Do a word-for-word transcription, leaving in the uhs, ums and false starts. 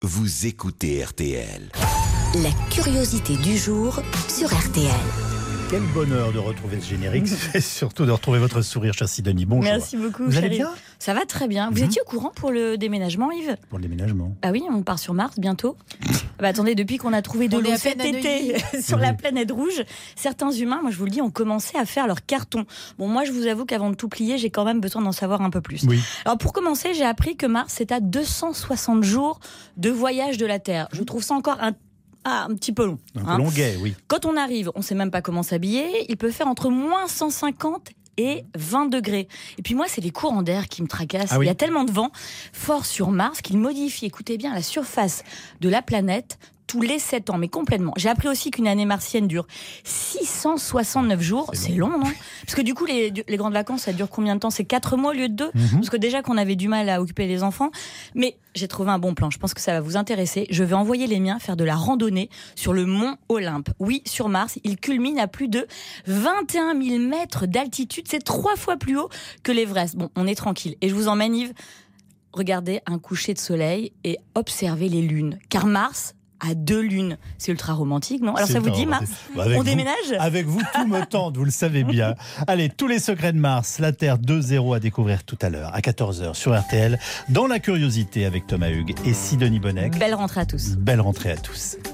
Vous écoutez R T L. La curiosité du jour sur R T L. Quel bonheur de retrouver ce générique, et surtout de retrouver votre sourire, cher Sidonie. Bonjour. Merci beaucoup. Vous allez chérie. bien ? Ça va très bien. Vous Mhm. étiez au courant pour le déménagement, Yves ? Pour le déménagement. Ah oui, on part sur Mars bientôt. Bah attendez, depuis qu'on a trouvé de On est l'eau à cet peine à été sur Oui. la planète rouge, certains humains, moi je vous le dis, ont commencé à faire leur carton. Bon, moi je vous avoue qu'avant de tout plier, j'ai quand même besoin d'en savoir un peu plus. Oui. Alors pour commencer, j'ai appris que Mars est à deux cent soixante jours de voyage de la Terre. Je trouve ça encore un Ah, un petit peu long. Un hein. peu longuet, oui. Quand on arrive, on ne sait même pas comment s'habiller. Il peut faire entre moins cent cinquante et vingt degrés. Et puis moi, c'est les courants d'air qui me tracassent. Ah oui. Il y a tellement de vent fort sur Mars qu'il modifie, écoutez bien, la surface de la planète tous les sept ans, mais complètement. J'ai appris aussi qu'une année martienne dure six cent soixante-neuf jours. C'est C'est long, non ? Parce que du coup, les, les grandes vacances, ça dure combien de temps ? C'est quatre mois au lieu de deux ? Mhm. Parce que déjà qu'on avait du mal à occuper les enfants. Mais j'ai trouvé un bon plan, je pense que ça va vous intéresser. Je vais envoyer les miens faire de la randonnée sur le mont Olympe. Oui, sur Mars, il culmine à plus de vingt et un mille mètres d'altitude. C'est trois fois plus haut que l'Everest. Bon, on est tranquille. Et je vous emmène, Yves, regarder un coucher de soleil et observer les lunes. Car Mars a deux lunes. C'est ultra romantique, non ? Alors C'est ça vous dit, ultra Mars ? romantique. Bah, avec On vous- déménage ? Avec vous, tout me tente, vous le savez bien. Allez, tous les secrets de Mars, la Terre deux zéro à découvrir tout à l'heure, à quatorze heures sur R T L, dans La Curiosité avec Thomas Hugues et Sidonie Bonnec. Belle rentrée à tous. Belle rentrée à tous.